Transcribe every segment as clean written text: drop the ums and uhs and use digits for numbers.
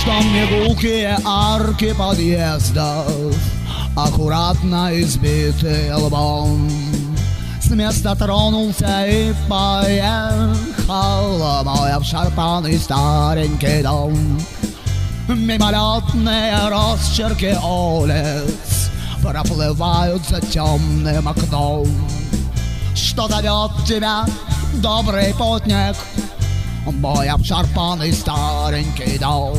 Что мне гулкие арки подъездов, аккуратно избитые лбом. С места тронулся и поехал мой обшарпанный старенький дом. Мимолетные росчерки улиц проплывают за темным окном. Что зовет тебя, добрый путник, мой обшарпанный старенький дом?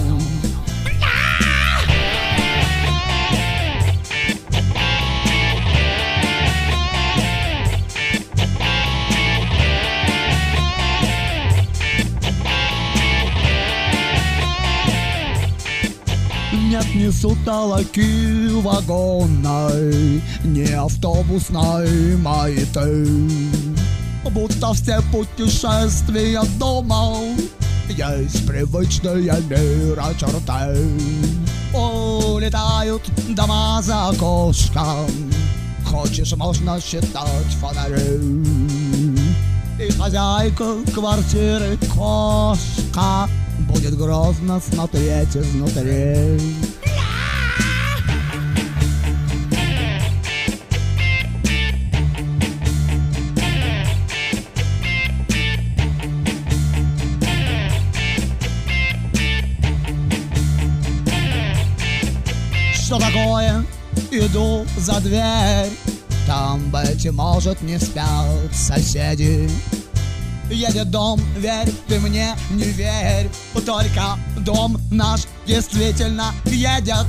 Нет ни сутолоки вагонной, ни автобусной маяты. Будто все путешествия дома есть привычные мира черты. Улетают дома за окошком, хочешь, можно считать фонари. И хозяйка квартиры кошка будет грозно смотреть изнутри. Что такое? Иду за дверь. Там, быть может, не спят соседи. Едет дом, верь ты мне, не верь, только дом наш действительно едет.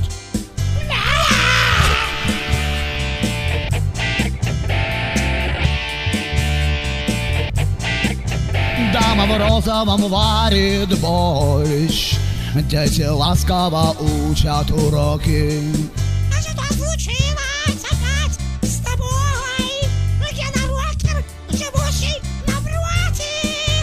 Дама в розовом варит борщ, дети ласково учат уроки. А что случилось опять с тобой? Я на рокер, живущий напротив.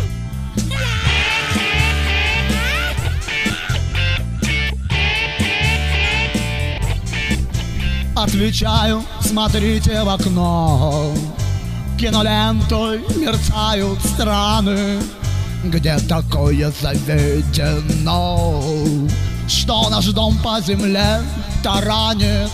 Отвечаю, смотрите в окно. Кинолентой мерцают страны, где такое заведено, что наш дом по земле таранит.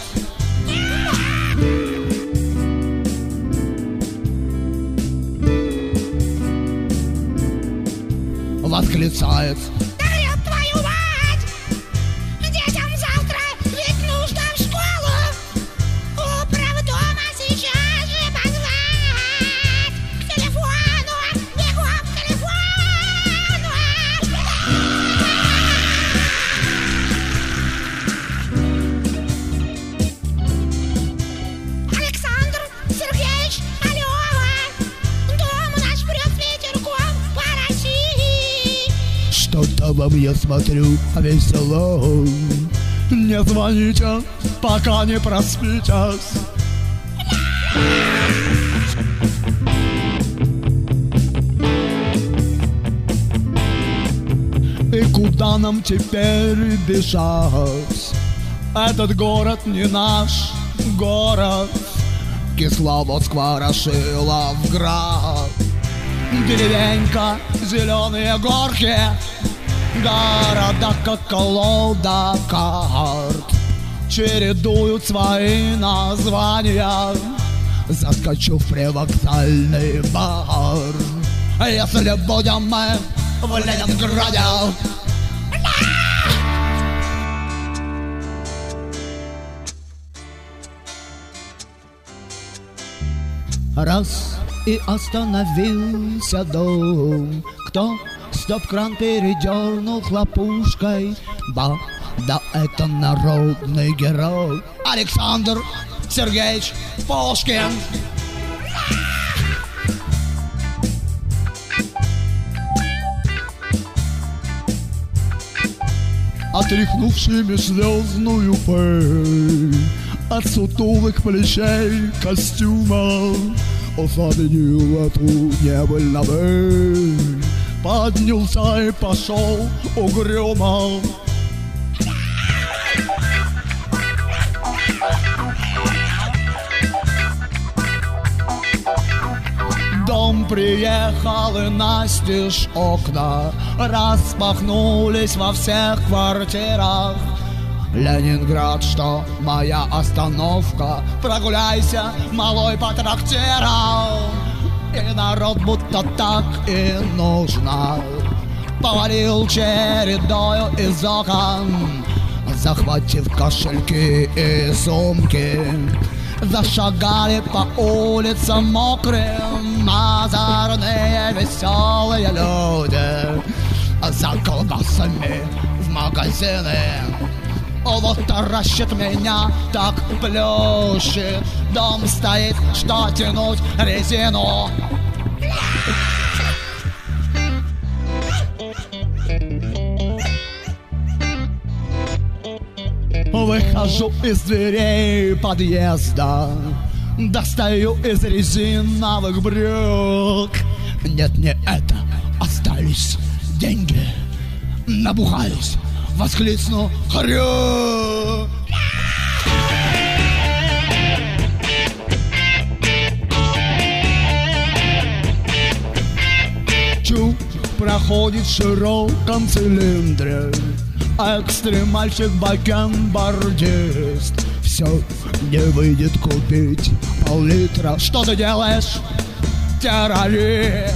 Восклицает: Да греб твою мать! Детям завтра ведь нужно в школу. Управдома сейчас же позвать. К телефону, бегом к телефону. Александр Сергеевич, алло! Дом наш прет ветерком по России. что-то вам, я смотрю, весело. Не звоните, пока не проспитесь. И куда нам теперь бежать? Этот город не наш город. Кисловодск, Ворошиловград. Деревенька, зеленые горки, города, как колода карт, чередуют свои названия. Заскочу в привокзальный бар. Если будем мы в Ленинграде. Раз и остановился дом. Кто стоп-кран передернул хлопушкой? Ба, да это народный герой Александр Сергеевич Пушкин. Отряхнувший межзвездную пыль от сутулых плечей костюма, заменил эту небыль быль. Поднялся и пошел угрюмо. Дом приехал, и настежь окна распахнулись во всех квартирах. Ленинград, что моя остановка, прогуляйся, малой, по трактирам. И народ будто так и нужно повалил чередою из окон, захватив кошельки и сумки, зашагали по улицам мокрым озорные веселые люди за колбасами в магазины. Вот таращит меня, так плющит. Дом стоит, что тянуть резину. Выхожу из дверей подъезда, достаю из резиновых брюк. Нет, не это, остались деньги. Набухаюсь, воскликну: хрю! Чу проходит в широком цилиндре экстремальщик, бакенбардист. Все не выйдет купить пол-литра. Что ты делаешь, террорист?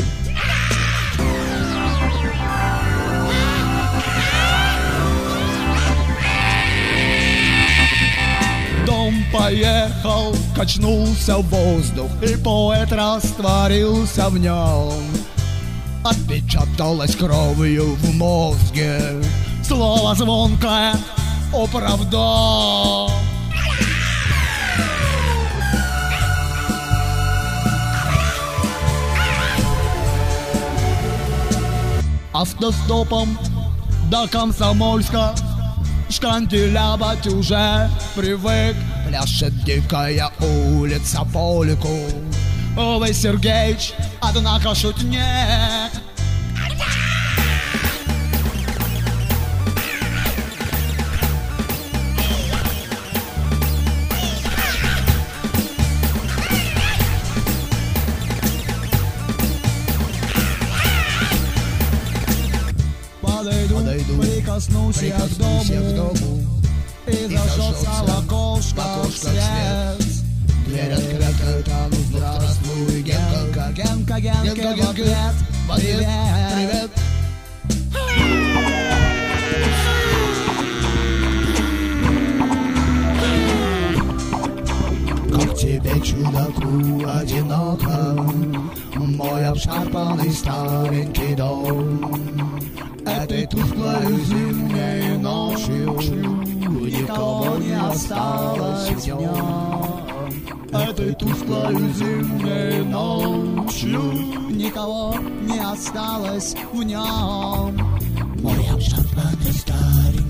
Дом поехал, качнулся в воздух, и поэт растворился в нем. Отпечаталось кровью в мозге слово звонкое о правда. Автостопом до Комсомольска шкандилябать уже привык. Пляшет дикая улица по лику. Вы, Сергеич, однако шутник. Подойду, прикоснусь я к дому, и зажжется в окошко свет. Дверь открыта, там здравствуй, Генка, Генка, Генка, в ответ привет. Как тебе, чудаку, одиноко, мой обшарпанный старенький дом. Этой тусклой зимней ночью никого не осталось в нем. Этой тусклой зимней ночью никого не осталось в нем. Мой обшарпанный старенький